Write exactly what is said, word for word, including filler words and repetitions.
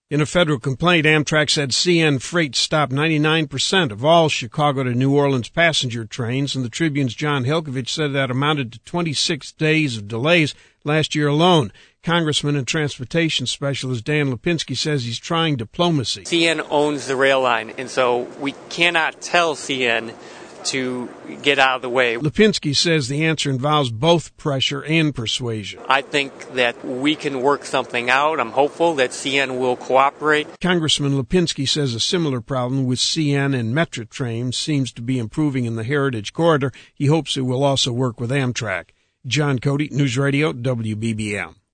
In a federal complaint, Amtrak said C N Freight stopped ninety-nine percent of all Chicago to New Orleans passenger trains, and the Tribune's John Hilkovich said that amounted to twenty-six days of delays last year alone. Congressman and transportation specialist Dan Lipinski says he's trying diplomacy. C N owns the rail line, and so we cannot tell C N to get out of the way. Lipinski says the answer involves both pressure and persuasion. I think that we can work something out. I'm hopeful that C N will cooperate. Congressman Lipinski says a similar problem with C N and Metra trains seems to be improving in the Heritage Corridor. He hopes it will also work with Amtrak. John Cody, News Radio, W B B M.